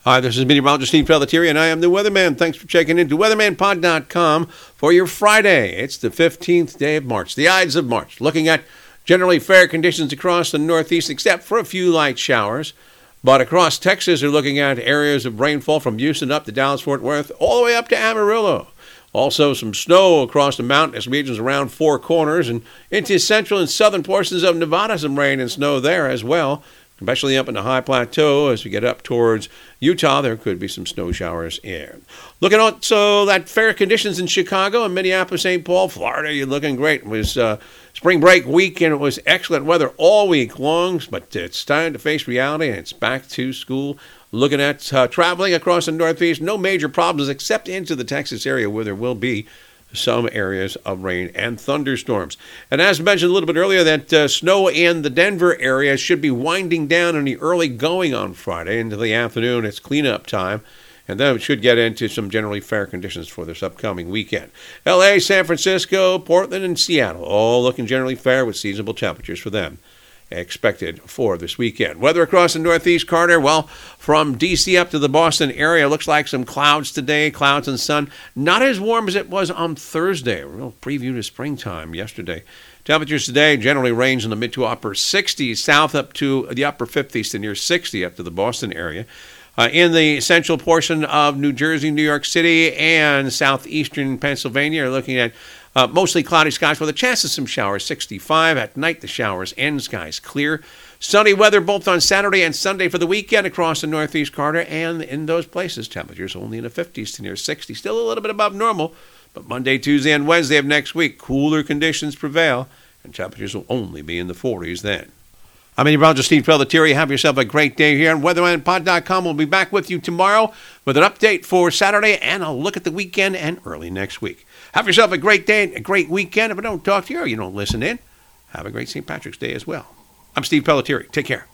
Hi, this is meteorologist Steve Pelletieri, and I am the Weatherman. Thanks for checking into weathermanpod.com for your Friday. It's the 15th day of March, the Ides of March, looking at generally fair conditions across the Northeast, except for a few light showers. But across Texas, they're looking at areas of rainfall from Houston up to Dallas-Fort Worth, all the way up to Amarillo. Also, some snow across the mountainous regions around Four Corners, and into central and southern portions of Nevada, some rain and snow there as well. Especially up in the high plateau as we get up towards Utah, there could be some snow showers here. Looking also at fair conditions in Chicago and Minneapolis, St. Paul, Florida. You're looking great. It was spring break week, and it was excellent weather all week long, but it's time to face reality, and it's back to school. Looking at traveling across the Northeast, no major problems except into the Texas area where there will be some areas of rain and thunderstorms. And as mentioned a little bit earlier, that snow in the Denver area should be winding down in the early going on Friday into the afternoon. It's cleanup time. And then it should get into some generally fair conditions for this upcoming weekend. L.A., San Francisco, Portland, and Seattle, all looking generally fair with seasonable temperatures for them expected for this weekend. Weather across the Northeast, Carter, well, from D.C. up to the Boston area, looks like some clouds today, clouds and sun. Not as warm as it was on Thursday. A real preview to springtime yesterday. Temperatures today generally range in the mid to upper 60s, south up to the upper 50s to near 60 up to the Boston area. In the central portion of New Jersey, New York City, and southeastern Pennsylvania, are looking at mostly cloudy skies with a chance of some showers, 65. At night, the showers end, skies clear. Sunny weather both on Saturday and Sunday for the weekend across the Northeast, Carter, and in those places, temperatures only in the 50s to near 60. Still a little bit above normal, but Monday, Tuesday, and Wednesday of next week, cooler conditions prevail, and temperatures will only be in the 40s then. I'm meteorologist Steve Pelletieri. Have yourself a great day here on weathermanpod.com. We'll be back with you tomorrow with an update for Saturday and a look at the weekend and early next week. Have yourself a great day and a great weekend. If I don't talk to you or you don't listen in, have a great St. Patrick's Day as well. I'm Steve Pelletieri. Take care.